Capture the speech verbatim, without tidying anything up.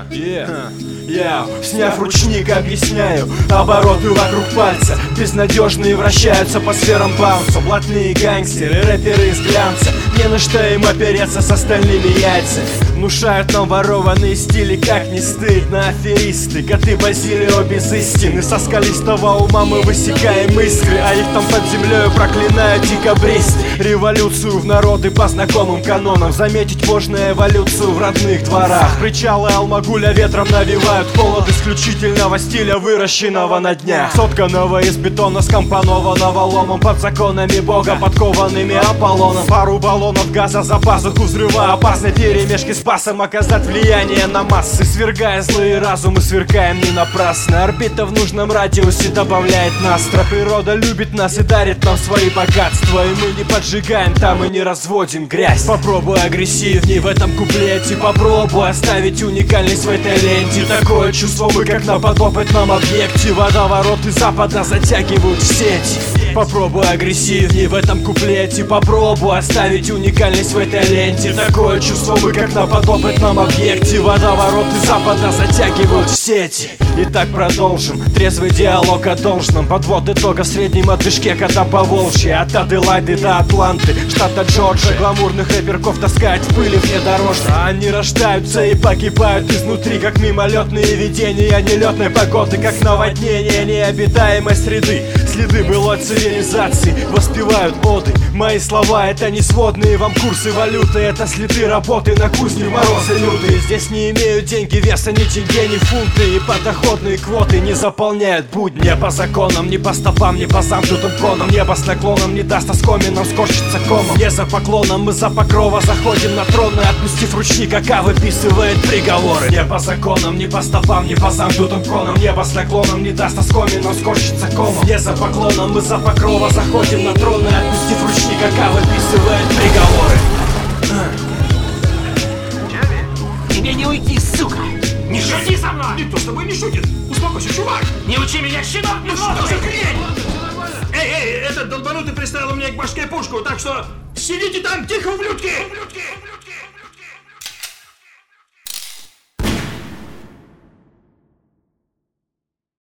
Yeah. Я, сняв ручник, объясняю обороты вокруг пальца. Безнадежные вращаются по сферам баунса. Блатные гангстеры, рэперы из глянца. Не на что им опереться с остальными яйцами. Внушают нам ворованные стили, как не стыдно. Аферисты, коты Базилио без истины. Со скалистого ума мы высекаем искры, а их там под землею проклинают декабристы. Революцию в народы по знакомым канонам. Заметить можно эволюцию в родных дворах. Причалы Алмагуля ветром навевают холод исключительного стиля, выращенного на днях. Сотканного из бетона, скомпонованного ломом. Под законами бога, подкованными Аполлоном. Пару баллонов газа за пазуху взрыва опасной перемешки с пасом оказать влияние на массы. Свергая злые разумы, сверкаем не напрасно. Орбита в нужном радиусе добавляет настро. Природа любит нас и дарит нам свои богатства. И мы не поджигаем там и не разводим грязь. Попробуй агрессивней в этом куплете. Попробуй оставить уникальность в этой ленте. Такое чувство мы как на подопытном объекте. Водовороты запада затягивают в сеть. Попробуй агрессивней в этом куплете. Попробуй оставить уникальность в этой ленте. Такое чувство мы как на подопытном объекте. Водовороты запада затягивают в сети. Итак, продолжим трезвый диалог о должном. Подвод итога в среднем от Бишкека до Поволжья. От Аделайды до Атланты, штата Джорджия. Гламурных рэперков таскать в пыли внедорожной. Они рождаются и погибают изнутри, как мимолетные видения нелетной погоды, как наводнение необитаемой среды. Следы былой цивилизации воспевают оды. Мои слова — это не сводные вам курсы валюты. Это следы работы на кузне в морозы лютые. Здесь не имеют деньги веса ни тенге, ни фунты. И подоходные квоты не заполняют будни. Не по законам, ни по стопам, ни по замкнутым конам. Небо с наклоном не даст оскоминам скорчиться комом. Не за поклоном, мы за покрова заходим на трон. И отпустив ручник, АК выписывает приговоры. Не по законам, ни по стопам, ни по замкнутым конам. Небо с наклоном не даст оскоминам скорчиться комом. Не за поклоном, мы за покрова заходим на трон. И отпустив ручник, АК выписывает приговоры. Тебе не уйти, сука! Не шути со мной! Никто с тобой не шутит! Успокойся, чувак! Не учи меня, щенок! Ну что за хрень? Эй, эй, этот долбанутый приставил у меня к башке пушку, так что сидите там тихо, ублюдки! ублюдки!